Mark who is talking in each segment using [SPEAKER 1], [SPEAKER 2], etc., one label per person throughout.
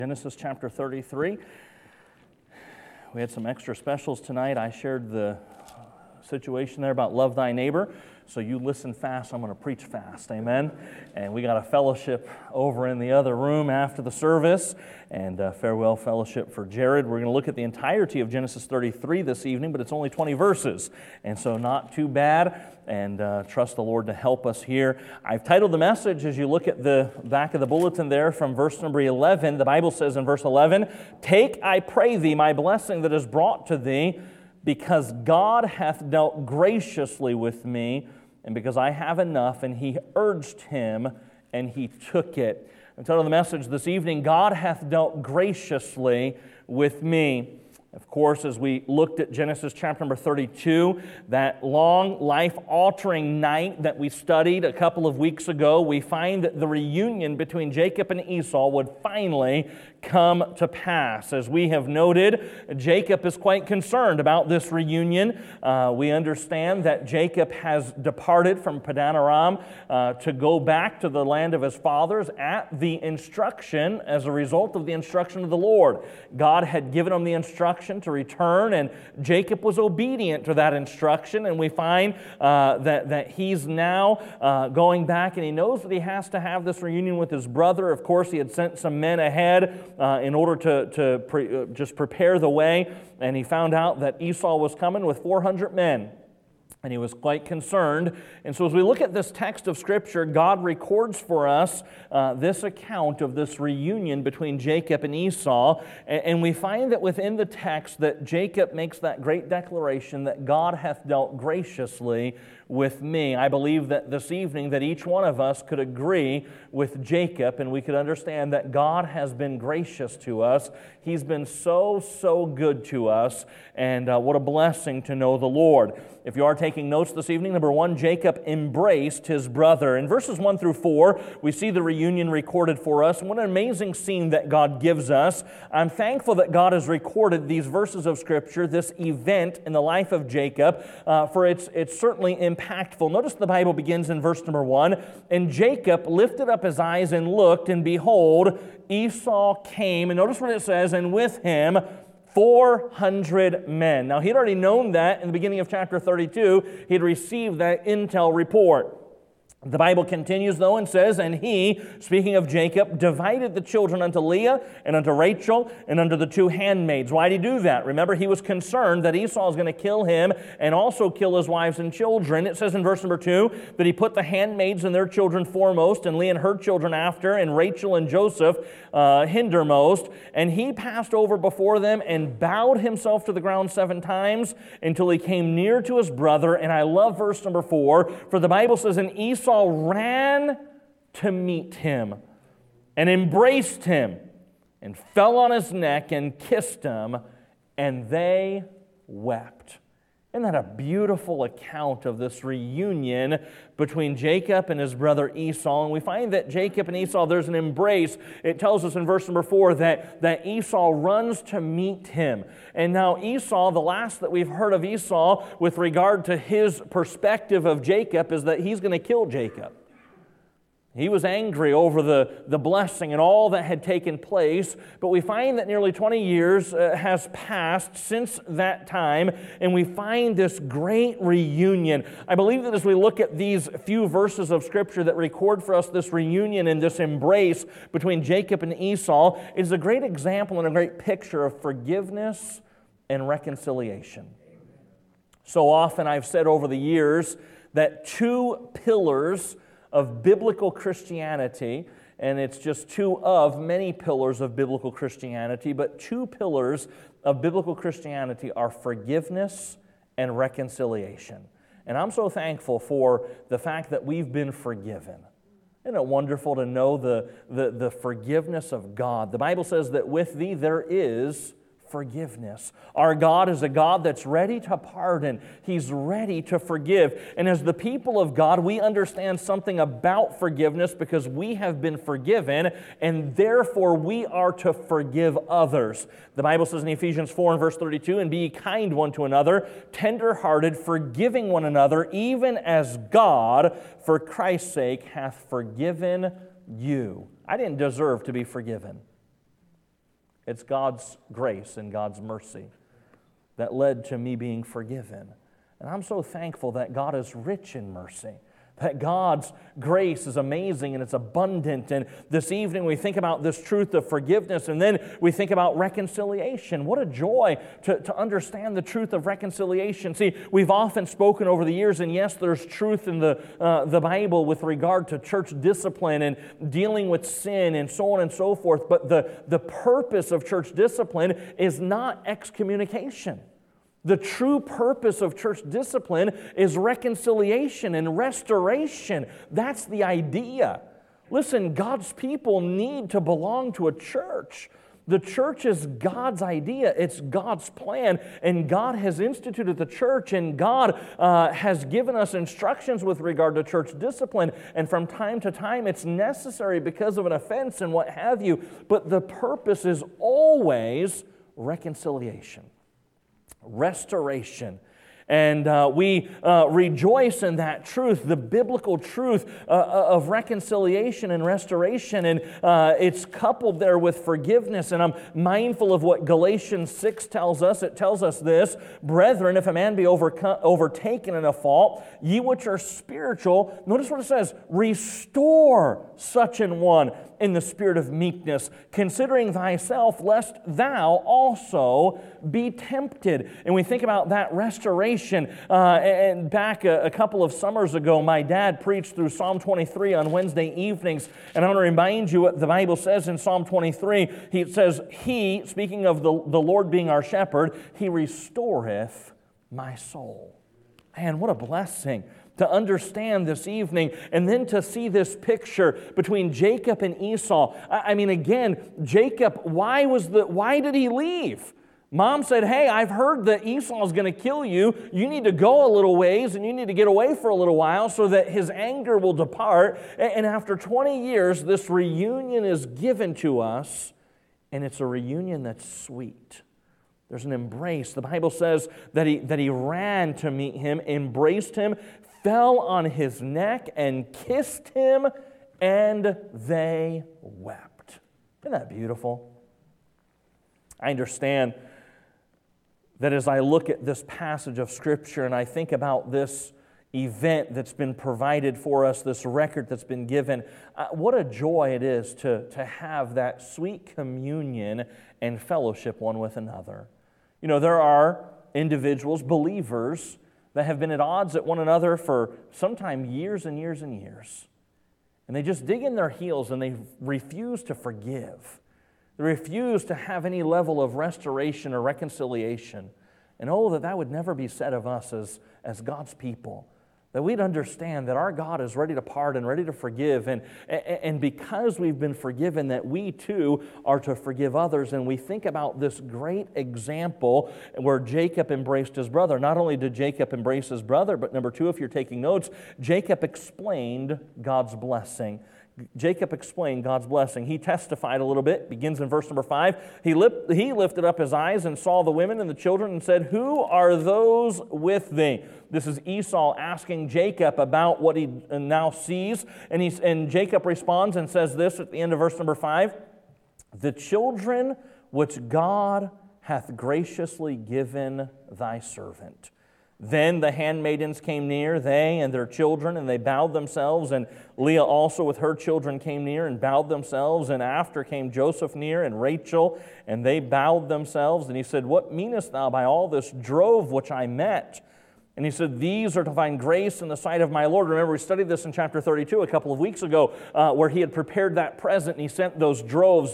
[SPEAKER 1] Genesis chapter 33. We had some extra specials tonight. I shared the situation there about love thy neighbor. So you listen fast, I'm going to preach fast, amen? And we got a fellowship over in the other room after the service, and farewell fellowship for Jared. We're going to look at the entirety of Genesis 33 this evening, but it's only 20 verses, and so not too bad, and trust the Lord to help us here. I've titled the message, as you look at the back of the bulletin there, from verse number 11. The Bible says in verse 11, "Take, I pray thee, my blessing that is brought to thee, because God hath dealt graciously with me, and because I have enough." And he urged him, and he took it. I'm telling the message this evening, God hath dealt graciously with me. Of course, as we looked at Genesis chapter number 32, that long, life-altering night that we studied a couple of weeks ago, we find that the reunion between Jacob and Esau would finally come to pass. As we have noted, Jacob is quite concerned about this reunion. We understand that Jacob has departed from Padan Aram to go back to the land of his fathers at the instruction, as a result of the instruction of the Lord. God had given him the instruction to return, and Jacob was obedient to that instruction, and we find that he's now going back, and he knows that he has to have this reunion with his brother. Of course, he had sent some men ahead in order to just prepare the way, and he found out that Esau was coming with 400 men. And he was quite concerned. And so as we look at this text of Scripture, God records for us this account of this reunion between Jacob and Esau. And we find that within the text that Jacob makes that great declaration that God hath dealt graciously with me. I believe that this evening that each one of us could agree with Jacob, and we could understand that God has been gracious to us. He's been so good to us, and what a blessing to know the Lord. If you are taking notes this evening, number one, Jacob embraced his brother. In verses 1 through 4, we see the reunion recorded for us. What an amazing scene that God gives us. I'm thankful that God has recorded these verses of Scripture, this event in the life of Jacob, for it's certainly impactful. Notice the Bible begins in verse number 1, "And Jacob lifted up his eyes and looked, and behold, Esau came." And notice what it says, "and with him 400 men." Now, he had already known that in the beginning of chapter 32. He had received that intel report. The Bible continues, though, and says, "And he," speaking of Jacob, "divided the children unto Leah and unto Rachel and unto the two handmaids." Why did he do that? Remember, he was concerned that Esau is going to kill him and also kill his wives and children. It says in verse number 2 that he put the handmaids and their children foremost, and Leah and her children after, and Rachel and Joseph hindermost. And he passed over before them and bowed himself to the ground 7 times until he came near to his brother. And I love verse number 4, for the Bible says, "And Esau ran to meet him and embraced him and fell on his neck and kissed him, and they wept." Isn't that a beautiful account of this reunion between Jacob and his brother Esau? And we find that Jacob and Esau, there's an embrace. It tells us in verse number 4 that Esau runs to meet him. And now Esau, the last that we've heard of Esau with regard to his perspective of Jacob is that he's going to kill Jacob. He was angry over the blessing and all that had taken place, but we find that nearly 20 years has passed since that time, and we find this great reunion. I believe that as we look at these few verses of Scripture that record for us this reunion and this embrace between Jacob and Esau, it is a great example and a great picture of forgiveness and reconciliation. So often I've said over the years that 2 pillars of biblical Christianity, and it's just 2 of many pillars of biblical Christianity, but 2 pillars of biblical Christianity are forgiveness and reconciliation. And I'm so thankful for the fact that we've been forgiven. Isn't it wonderful to know the forgiveness of God? The Bible says that with thee there is forgiveness. Our God is a God that's ready to pardon. He's ready to forgive. And as the people of God, we understand something about forgiveness because we have been forgiven, and therefore we are to forgive others. The Bible says in Ephesians 4 and verse 32, "And be ye kind one to another, tender-hearted, forgiving one another, even as God, for Christ's sake, hath forgiven you." I didn't deserve to be forgiven. It's God's grace and God's mercy that led to me being forgiven. And I'm so thankful that God is rich in mercy, that God's grace is amazing and it's abundant. And this evening we think about this truth of forgiveness, and then we think about reconciliation. What a joy to understand the truth of reconciliation. See, we've often spoken over the years, and yes, there's truth in the Bible with regard to church discipline and dealing with sin and so on and so forth. But the purpose of church discipline is not excommunication. The true purpose of church discipline is reconciliation and restoration. That's the idea. Listen, God's people need to belong to a church. The church is God's idea. It's God's plan, and God has instituted the church, and God has given us instructions with regard to church discipline, and from time to time it's necessary because of an offense and what have you, but the purpose is always reconciliation. Restoration. And we rejoice in that truth, the biblical truth of reconciliation and restoration. And it's coupled there with forgiveness. And I'm mindful of what Galatians 6 tells us. It tells us this: "Brethren, if a man be overtaken in a fault, ye which are spiritual," notice what it says, "restore such an one in the spirit of meekness, considering thyself, lest thou also be tempted." And we think about that restoration. And back a couple of summers ago, my dad preached through Psalm 23 on Wednesday evenings. And I want to remind you what the Bible says in Psalm 23. It says, "He," speaking of the Lord being our shepherd, "He restoreth my soul." Man, what a blessing to understand this evening, and then to see this picture between Jacob and Esau. I mean, again, Jacob, why did he leave? Mom said, "Hey, I've heard that Esau is going to kill you. You need to go a little ways, and you need to get away for a little while so that his anger will depart." And after 20 years, this reunion is given to us, and it's a reunion that's sweet. There's an embrace. The Bible says that he ran to meet him, embraced him, fell on his neck, and kissed him, and they wept. Isn't that beautiful? I understand that as I look at this passage of Scripture and I think about this event that's been provided for us, this record that's been given, what a joy it is to have that sweet communion and fellowship one with another. You know, there are individuals, believers, that have been at odds at one another for sometimes years and years and years. And they just dig in their heels and they refuse to forgive. They refuse to have any level of restoration or reconciliation. And that would never be said of us as God's people. That we'd understand that our God is ready to pardon, ready to forgive, and because we've been forgiven, that we too are to forgive others. And we think about this great example where Jacob embraced his brother. Not only did Jacob embrace his brother, but number two, if you're taking notes, Jacob explained God's blessing. Jacob explained God's blessing. He testified a little bit, begins in verse number 5. He lifted up his eyes and saw the women and the children and said, "Who are those with thee?" This is Esau asking Jacob about what he now sees. And Jacob responds and says this at the end of verse number 5, "The children which God hath graciously given thy servant." Then the handmaidens came near, they and their children, and they bowed themselves, and Leah also with her children came near and bowed themselves, and after came Joseph near and Rachel, and they bowed themselves. And he said, "What meanest thou by all this drove which I met?" And he said, "These are to find grace in the sight of my Lord." Remember, we studied this in chapter 32 a couple of weeks ago, where he had prepared that present, and he sent those droves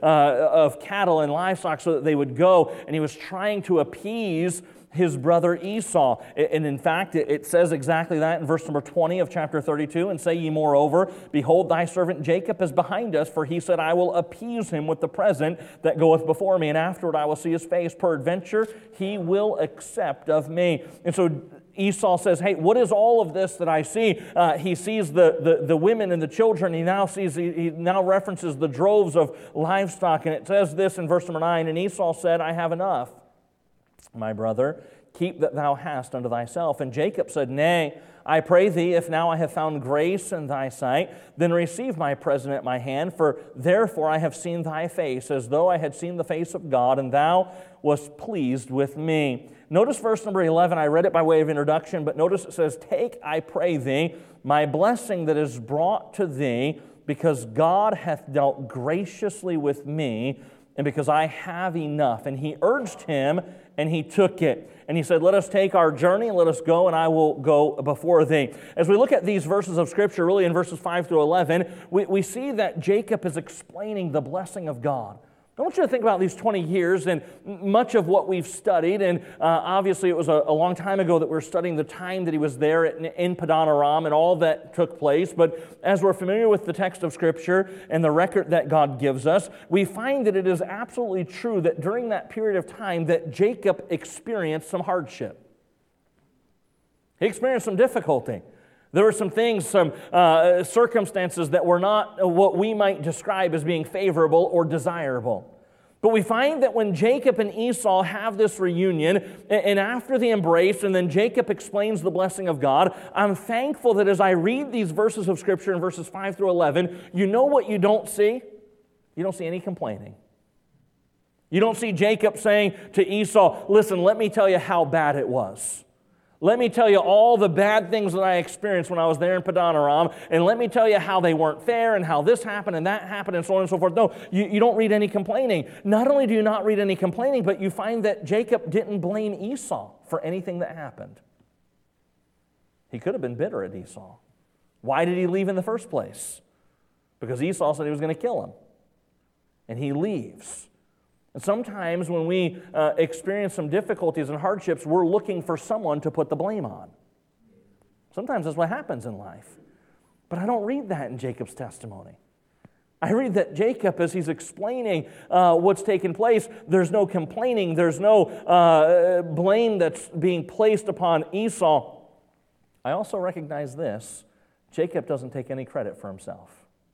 [SPEAKER 1] of cattle and livestock so that they would go, and he was trying to appease his brother Esau. And in fact, it says exactly that in verse number 20 of chapter 32, "And say ye moreover, behold, thy servant Jacob is behind us, for he said, I will appease him with the present that goeth before me, and afterward I will see his face. Peradventure he will accept of me." And so Esau says, "Hey, what is all of this that I see?" He sees the women and the children. He now references the droves of livestock. And it says this in verse number 9, "And Esau said, I have enough, my brother, keep that thou hast unto thyself. And Jacob said, Nay, I pray thee, if now I have found grace in thy sight, then receive my present at my hand, for therefore I have seen thy face, as though I had seen the face of God, and thou wast pleased with me. Notice verse number 11. I read it by way of introduction, but notice it says, take, I pray thee, my blessing that is brought to thee, because God hath dealt graciously with me, and because I have enough. And he urged him, and he took it. And he said, let us take our journey, and let us go, and I will go before thee. As we look at these verses of Scripture, really in verses 5 through 11, we see that Jacob is explaining the blessing of God. I want you to think about these 20 years and much of what we've studied, and obviously it was a long time ago that we were studying the time that he was there in Padan Aram and all that took place, but as we're familiar with the text of Scripture and the record that God gives us, we find that it is absolutely true that during that period of time that Jacob experienced some hardship. He experienced some difficulty. There were some things, some circumstances that were not what we might describe as being favorable or desirable. But we find that when Jacob and Esau have this reunion, and after the embrace, and then Jacob explains the blessing of God, I'm thankful that as I read these verses of Scripture in verses 5 through 11, you know what you don't see? You don't see any complaining. You don't see Jacob saying to Esau, listen, let me tell you how bad it was. Let me tell you all the bad things that I experienced when I was there in Padan Aram, and let me tell you how they weren't fair and how this happened and that happened and so on and so forth. No, you don't read any complaining. Not only do you not read any complaining, but you find that Jacob didn't blame Esau for anything that happened. He could have been bitter at Esau. Why did he leave in the first place? Because Esau said he was going to kill him. And he leaves. And sometimes when we experience some difficulties and hardships, we're looking for someone to put the blame on. Sometimes that's what happens in life. But I don't read that in Jacob's testimony. I read that Jacob, as he's explaining what's taken place, there's no complaining, there's no blame that's being placed upon Esau. I also recognize this: Jacob doesn't take any credit for himself.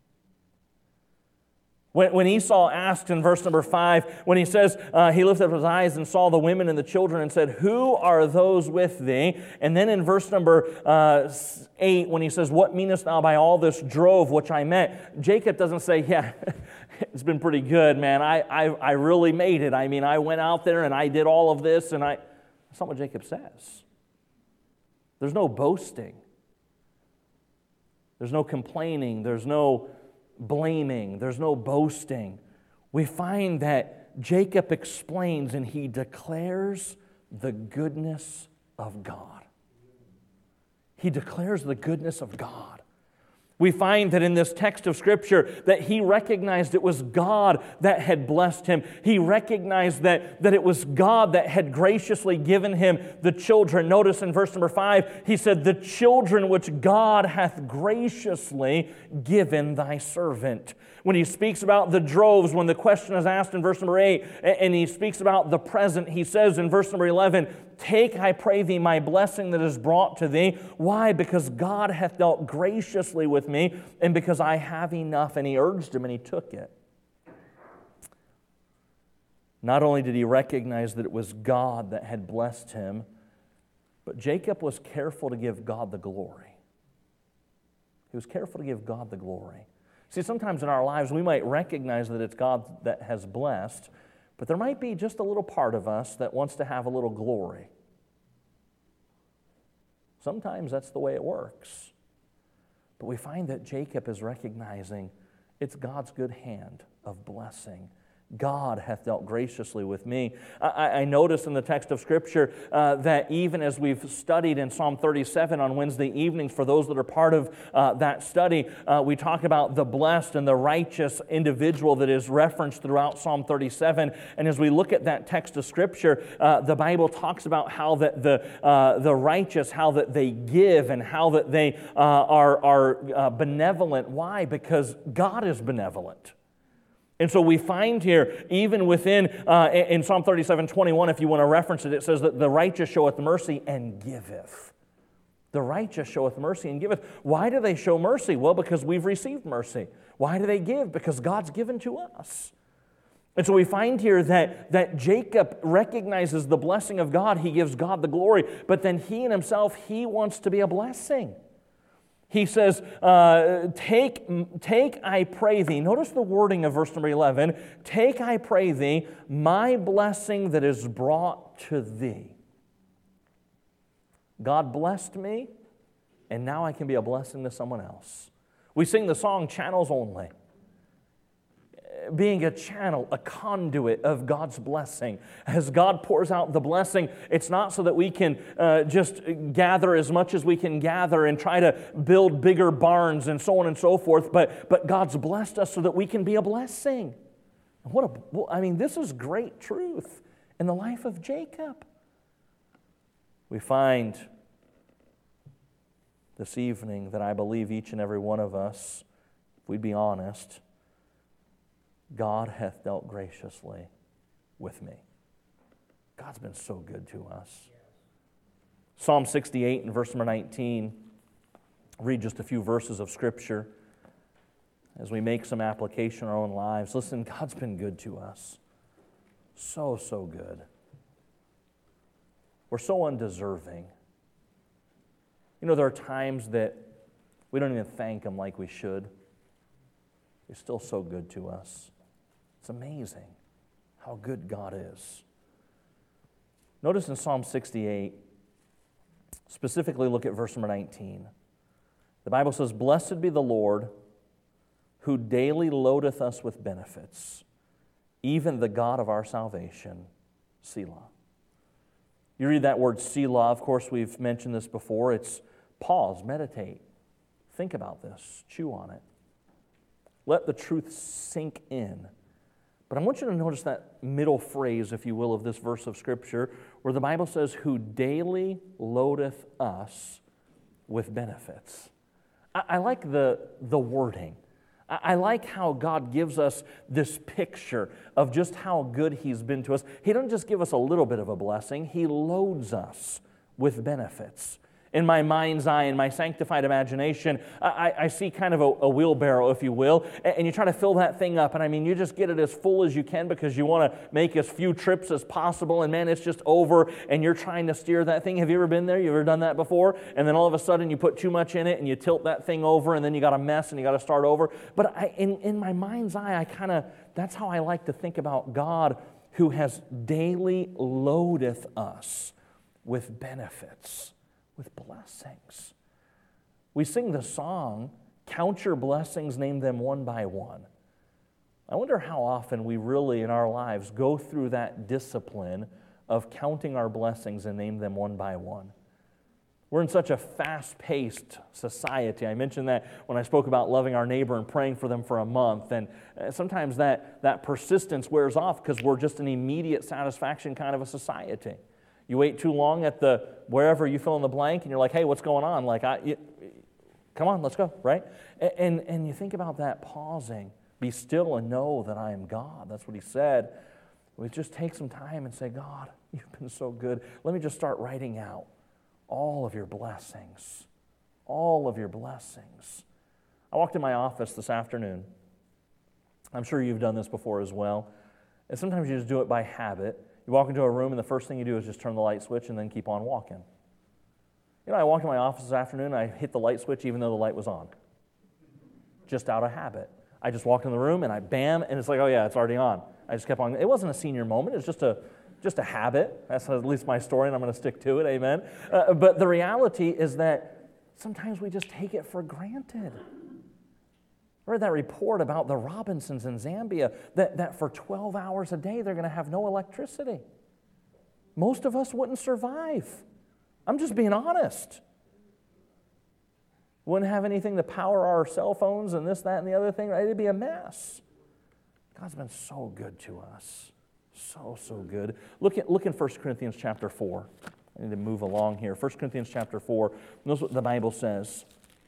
[SPEAKER 1] When Esau asked in verse number 5, when he says, he lifted up his eyes and saw the women and the children and said, who are those with thee? And then in verse number 8, when he says, what meanest thou by all this drove which I met? Jacob doesn't say, yeah, it's been pretty good, man. I really made it. I mean, I went out there and I did all of this, and that's not what Jacob says. There's no boasting. There's no complaining. There's no blaming. There's no boasting. We find that Jacob explains and he declares the goodness of God. He declares the goodness of God. We find that in this text of Scripture that he recognized it was God that had blessed him. He recognized that it was God that had graciously given him the children. Notice in verse number 5, he said, the children which God hath graciously given thy servant. When he speaks about the droves, when the question is asked in verse number 8, and he speaks about the present, he says in verse number 11, take, I pray thee, my blessing that is brought to thee. Why? Because God hath dealt graciously with me, and because I have enough. And he urged him, and he took it. Not only did he recognize that it was God that had blessed him, but Jacob was careful to give God the glory. He was careful to give God the glory. See, sometimes in our lives we might recognize that it's God that has blessed, but there might be just a little part of us that wants to have a little glory. Sometimes that's the way it works. But we find that Jacob is recognizing it's God's good hand of blessing. God hath dealt graciously with me. I notice in the text of Scripture that even as we've studied in Psalm 37 on Wednesday evenings, for those that are part of that study, we talk about the blessed and the righteous individual that is referenced throughout Psalm 37. And as we look at that text of Scripture, the Bible talks about how that the righteous, how that they give and how that they are benevolent. Why? Because God is benevolent. And so we find here, even within, in Psalm 37:21, if you want to reference it, it says that the righteous showeth mercy and giveth. The righteous showeth mercy and giveth. Why do they show mercy? Well, because we've received mercy. Why do they give? Because God's given to us. And so we find here that Jacob recognizes the blessing of God. He gives God the glory, but then he in himself, he wants to be a blessing. He says, take, I pray thee. Notice the wording of verse number 11. Take, I pray thee, my blessing that is brought to thee. God blessed me, and now I can be a blessing to someone else. We sing the song, Channels Only. Being a channel, a conduit of God's blessing. As God pours out the blessing, it's not so that we can just gather as much as we can gather and try to build bigger barns and so on and so forth, but God's blessed us so that we can be a blessing. This is great truth in the life of Jacob. We find this evening that I believe each and every one of us, if we'd be honest, God hath dealt graciously with me. God's been so good to us. Psalm 68 and verse number 19. Read just a few verses of Scripture as we make some application in our own lives. Listen, God's been good to us. So, so good. We're so undeserving. You know, there are times that we don't even thank Him like we should. He's still so good to us. It's amazing how good God is. Notice in Psalm 68, specifically look at verse number 19. The Bible says, Blessed be the Lord, who daily loadeth us with benefits, even the God of our salvation, Selah. You read that word Selah, of course we've mentioned this before. It's pause, meditate, think about this, chew on it. Let the truth sink in. But I want you to notice that middle phrase, if you will, of this verse of Scripture, where the Bible says, who daily loadeth us with benefits. I like the wording. I like how God gives us this picture of just how good He's been to us. He doesn't just give us a little bit of a blessing. He loads us with benefits. In my mind's eye, in my sanctified imagination, I see kind of a wheelbarrow, if you will, and you try to fill that thing up. And I mean, you just get it as full as you can because you want to make as few trips as possible. And man, it's just over, and you're trying to steer that thing. Have you ever been there? You ever done that before? And then all of a sudden, you put too much in it, and you tilt that thing over, and then you got a mess, and you got to start over. But in my mind's eye, that's how I like to think about God, who has daily loadeth us with benefits, with blessings. We sing the song, count your blessings, name them one by one. I wonder how often we really in our lives go through that discipline of counting our blessings and name them one by one. We're in such a fast-paced society. I mentioned that when I spoke about loving our neighbor and praying for them for a month. And sometimes that persistence wears off because we're just an immediate satisfaction kind of a society. You wait too long at the wherever you fill in the blank, and you're like, hey, what's going on? Come on, let's go, right? And you think about that pausing. Be still and know that I am God. That's what He said. We just take some time and say, God, You've been so good. Let me just start writing out all of Your blessings. All of Your blessings. I walked in my office this afternoon. I'm sure you've done this before as well. And sometimes you just do it by habit. You walk into a room and the first thing you do is just turn the light switch and then keep on walking. You know, I walked in my office this afternoon and I hit the light switch even though the light was on. Just out of habit. I just walked in the room and I bam, and it's like, oh yeah, it's already on. I just kept on. It wasn't a senior moment. It was just a habit. That's at least my story, and I'm going to stick to it, amen. But the reality is that sometimes we just take it for granted. I read that report about the Robinsons in Zambia that for 12 hours a day they're going to have no electricity. Most of us wouldn't survive. I'm just being honest. Wouldn't have anything to power our cell phones and this, that, and the other thing. It'd be a mess. God's been so good to us. So, so good. Look in 1 Corinthians chapter 4. I need to move along here. 1 Corinthians chapter 4. Notice what the Bible says.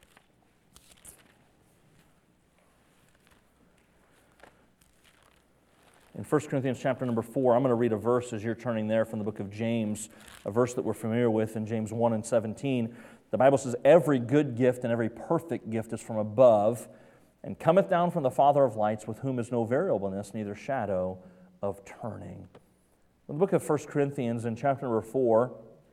[SPEAKER 1] In 1 Corinthians chapter number 4, I'm going to read a verse as you're turning there from the book of James, a verse that we're familiar with in James 1 and 17. The Bible says, every good gift and every perfect gift is from above, and cometh down from the Father of lights, with whom is no variableness, neither shadow of turning. In the book of 1 Corinthians, in chapter number 4,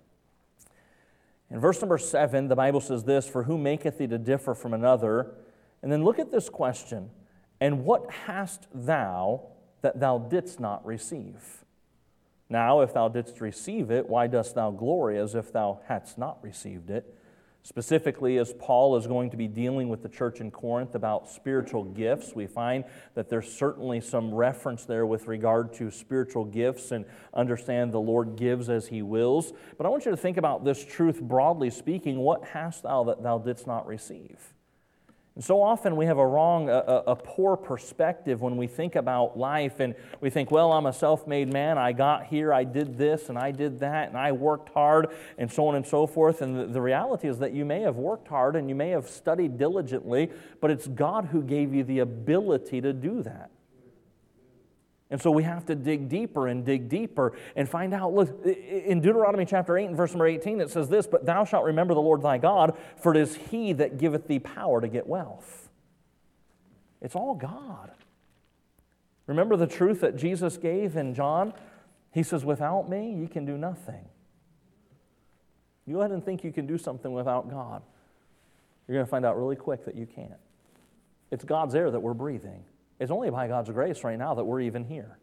[SPEAKER 1] in verse number 7, the Bible says this, "For who maketh thee to differ from another?" And then look at this question, "And what hast thou that thou didst not receive? Now, if thou didst receive it, why dost thou glory as if thou hadst not received it?" Specifically, as Paul is going to be dealing with the church in Corinth about spiritual gifts, we find that there's certainly some reference there with regard to spiritual gifts and understand the Lord gives as He wills. But I want you to think about this truth broadly speaking. What hast thou that thou didst not receive? And so often we have a poor perspective when we think about life, and we think, well, I'm a self-made man, I got here, I did this, and I did that, and I worked hard, and so on and so forth. And the reality is that you may have worked hard, and you may have studied diligently, but it's God who gave you the ability to do that. And so we have to dig deeper and find out. Look, in Deuteronomy chapter 8 and verse number 18, it says this, "But thou shalt remember the Lord thy God, for it is He that giveth thee power to get wealth." It's all God. Remember the truth that Jesus gave in John? He says, "Without me, you can do nothing." You go ahead and think you can do something without God. You're going to find out really quick that you can't. It's God's air that we're breathing. It's only by God's grace right now that we're even here.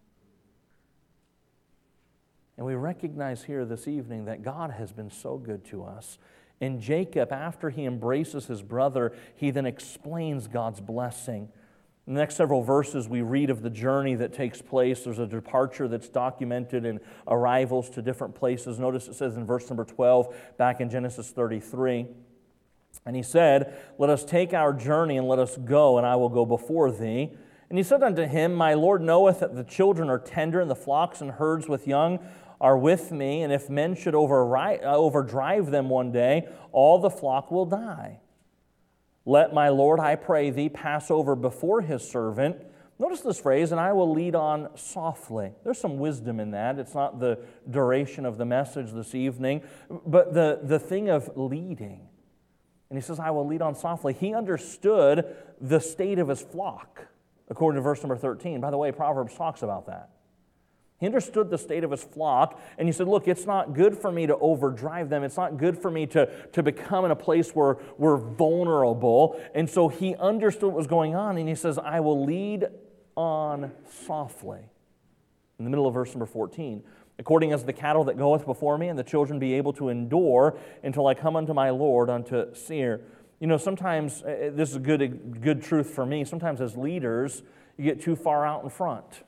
[SPEAKER 1] And we recognize here this evening that God has been so good to us. And Jacob, after he embraces his brother, he then explains God's blessing. In the next several verses, we read of the journey that takes place. There's a departure that's documented in arrivals to different places. Notice it says in verse number 12, back in Genesis 33, "And he said, Let us take our journey, and let us go, and I will go before thee. And he said unto him, My Lord knoweth that the children are tender, and the flocks and herds with young are with me, and if men should overdrive them one day, all the flock will die. Let my Lord, I pray thee, pass over before his servant." Notice this phrase, "and I will lead on softly." There's some wisdom in that. It's not the duration of the message this evening, but the thing of leading. And he says, "I will lead on softly." He understood the state of his flock, according to verse number 13. By the way, Proverbs talks about that. He understood the state of his flock, and he said, look, it's not good for me to overdrive them. It's not good for me to become in a place where we're vulnerable. And so he understood what was going on, and he says, "I will lead on softly." In the middle of verse number 14, "According as the cattle that goeth before me, and the children be able to endure until I come unto my Lord, unto Seir." You know, sometimes, this is a good truth for me, sometimes as leaders, you get too far out in front.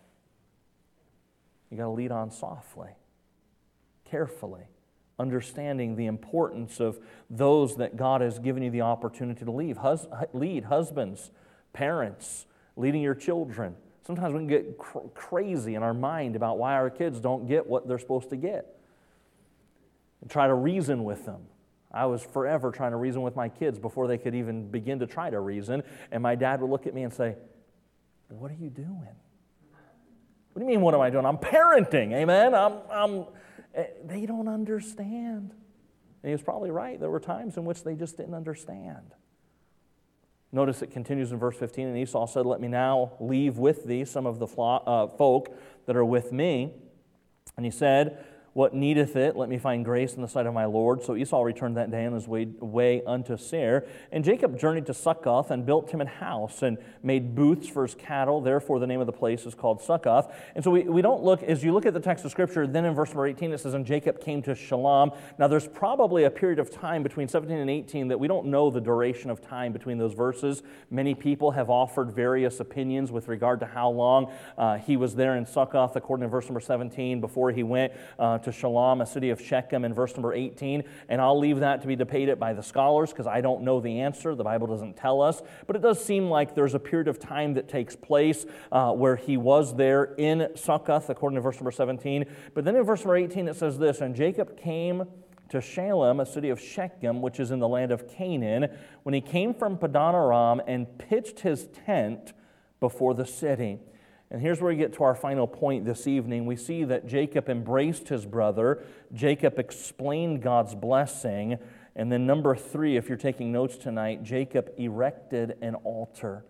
[SPEAKER 1] You got to lead on softly, carefully, understanding the importance of those that God has given you the opportunity to lead. Husbands, parents, leading your children. Sometimes we can get crazy in our mind about why our kids don't get what they're supposed to get. And try to reason with them. I was forever trying to reason with my kids before they could even begin to try to reason. And my dad would look at me and say, "What are you doing?" "What do you mean, what am I doing?" "I'm parenting, amen." They don't understand. And he was probably right. There were times in which they just didn't understand. Notice it continues in verse 15, "And Esau said, Let me now leave with thee some of the folk that are with me. And he said, What needeth it? Let me find grace in the sight of my Lord. So Esau returned that day on his way unto Seir. And Jacob journeyed to Succoth and built him an house and made booths for his cattle. Therefore the name of the place is called Succoth." And so we don't look, as you look at the text of Scripture, then in verse number 18 it says, "And Jacob came to Shalom." Now there's probably a period of time between 17 and 18 that we don't know the duration of time between those verses. Many people have offered various opinions with regard to how long he was there in Succoth, according to verse number 17, before he went to Shalom, a city of Shechem, in verse number 18. And I'll leave that to be debated by the scholars because I don't know the answer. The Bible doesn't tell us. But it does seem like there's a period of time that takes place where he was there in Succoth, according to verse number 17. But then in verse number 18 it says this, "And Jacob came to Shalem, a city of Shechem, which is in the land of Canaan, when he came from Padan Aram and pitched his tent before the city." And here's where we get to our final point this evening. We see that Jacob embraced his brother. Jacob explained God's blessing. And then number 3, if you're taking notes tonight, Jacob erected an altar.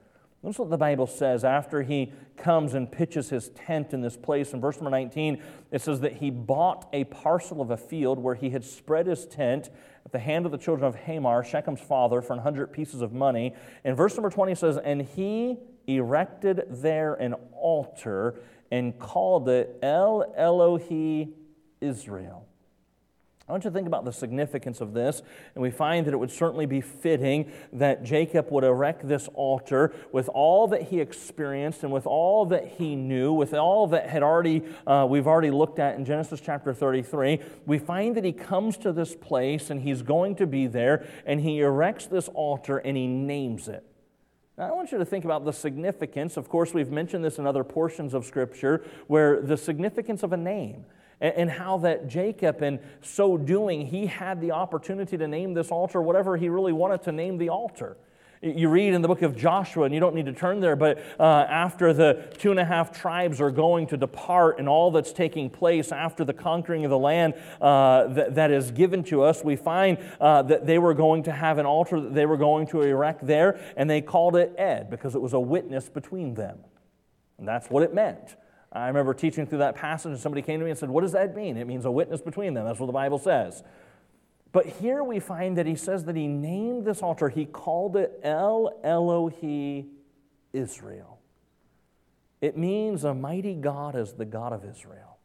[SPEAKER 1] That's what the Bible says after he comes and pitches his tent in this place. In verse number 19, it says that he bought a parcel of a field where he had spread his tent at the hand of the children of Hamor, Shechem's father, for 100 pieces of money. And verse number 20 says, and he erected there an altar and called it El Elohe Israel. I want you to think about the significance of this, and we find that it would certainly be fitting that Jacob would erect this altar with all that he experienced and with all that he knew, with all that we've already looked at in Genesis chapter 33. We find that he comes to this place and he's going to be there, and he erects this altar and he names it. Now, I want you to think about the significance. Of course, we've mentioned this in other portions of Scripture, where the significance of a name, and how that Jacob, in so doing, he had the opportunity to name this altar whatever he really wanted to name the altar. You read in the book of Joshua, and you don't need to turn there, but after the 2.5 tribes are going to depart and all that's taking place after the conquering of the land that is given to us, we find that they were going to have an altar that they were going to erect there, and they called it Ed because it was a witness between them. And that's what it meant. I remember teaching through that passage, and somebody came to me and said, what does that mean? It means a witness between them. That's what the Bible says. But here we find that he says that he named this altar, he called it El Elohe Israel. It means a mighty God is the God of Israel.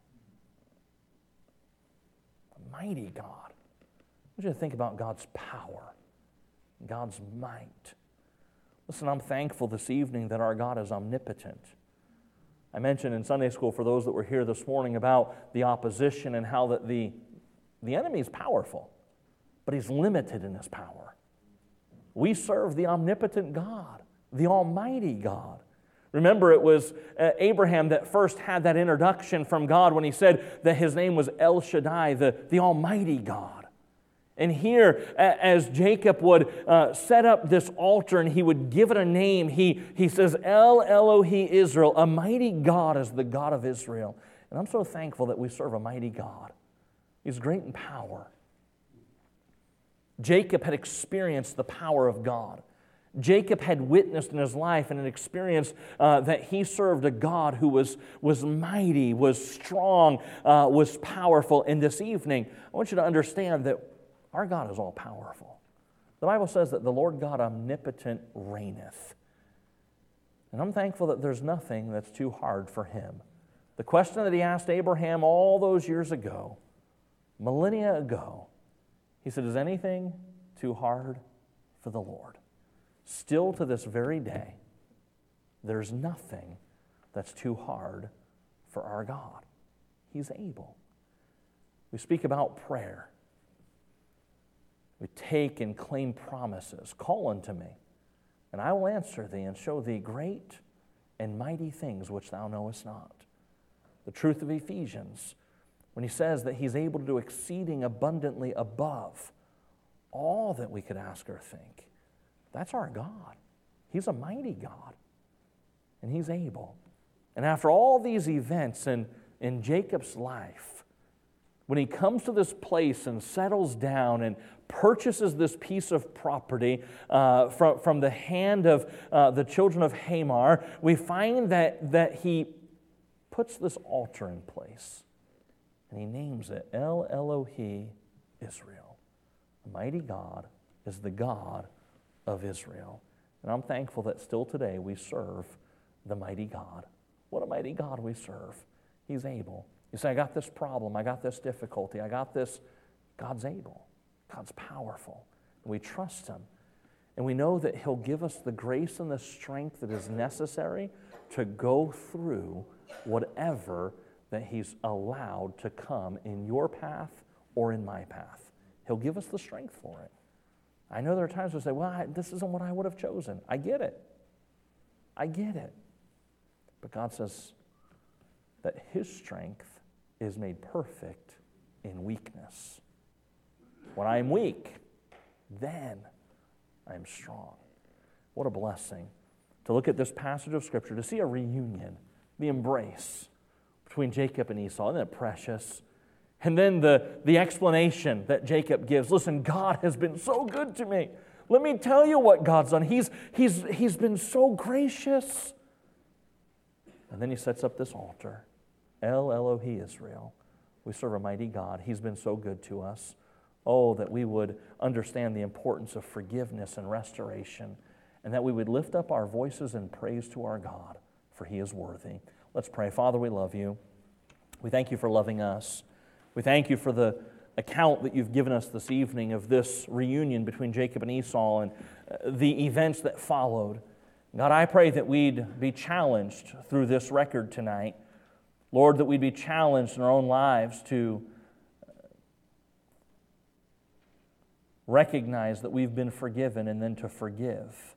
[SPEAKER 1] A mighty God. I want you to think about God's power, God's might. Listen, I'm thankful this evening that our God is omnipotent. I mentioned in Sunday school for those that were here this morning about the opposition and how that the enemy is powerful, but he's limited in his power. We serve the omnipotent God, the almighty God. Remember, it was Abraham that first had that introduction from God when he said that his name was El Shaddai, the almighty God. And here, as Jacob would set up this altar and he would give it a name, he says, El Elohe Israel, a mighty God is the God of Israel. And I'm so thankful that we serve a mighty God. He's great in power. Jacob had experienced the power of God. Jacob had witnessed in his life and an experience that he served a God who was mighty, was strong, was powerful. And this evening, I want you to understand that our God is all-powerful. The Bible says that the Lord God omnipotent reigneth. And I'm thankful that there's nothing that's too hard for him. The question that he asked Abraham all those years ago, millennia ago, he said, is anything too hard for the Lord? Still to this very day, there's nothing that's too hard for our God. He's able. We speak about prayer. We take and claim promises. Call unto me, and I will answer thee and show thee great and mighty things which thou knowest not. The truth of Ephesians, when he says that he's able to do exceeding abundantly above all that we could ask or think. That's our God. He's a mighty God, and he's able. And after all these events in Jacob's life, when he comes to this place and settles down and purchases this piece of property from the hand of the children of Hamor, we find that he puts this altar in place, and he names it El Elohe Israel. The mighty God is the God of Israel. And I'm thankful that still today we serve the mighty God. What a mighty God we serve. He's able. You say, I got this problem, I got this difficulty, I got this. God's able. God's powerful. And we trust him. And we know that he'll give us the grace and the strength that is necessary to go through whatever that he's allowed to come in your path or in my path. He'll give us the strength for it. I know there are times we say, well, this isn't what I would have chosen. I get it. I get it. But God says that his strength is made perfect in weakness. When I am weak, then I am strong. What a blessing to look at this passage of Scripture, to see a reunion, the embrace between Jacob and Esau. Isn't that precious? And then the explanation that Jacob gives. Listen, God has been so good to me. Let me tell you what God's done. He's been so gracious. And then he sets up this altar. El Elohi Israel. We serve a mighty God. He's been so good to us. Oh, that we would understand the importance of forgiveness and restoration, and that we would lift up our voices in praise to our God, for He is worthy. Let's pray. Father, we love you. We thank you for loving us. We thank you for the account that you've given us this evening of this reunion between Jacob and Esau and the events that followed. God, I pray that we'd be challenged through this record tonight. Lord, that we'd be challenged in our own lives to recognize that we've been forgiven and then to forgive.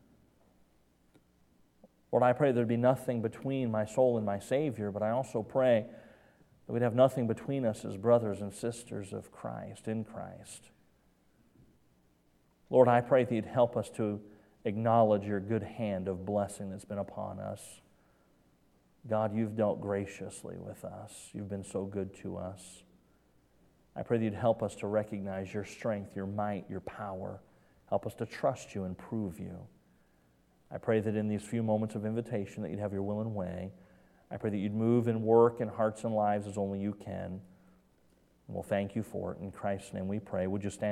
[SPEAKER 1] Lord, I pray there'd be nothing between my soul and my Savior, but I also pray that we'd have nothing between us as brothers and sisters of Christ, in Christ. Lord, I pray that you'd help us to acknowledge your good hand of blessing that's been upon us. God, you've dealt graciously with us. You've been so good to us. I pray that you'd help us to recognize your strength, your might, your power. Help us to trust you and prove you. I pray that in these few moments of invitation that you'd have your will and way. I pray that you'd move and work in hearts and lives as only you can. And we'll thank you for it. In Christ's name we pray. Would you stand?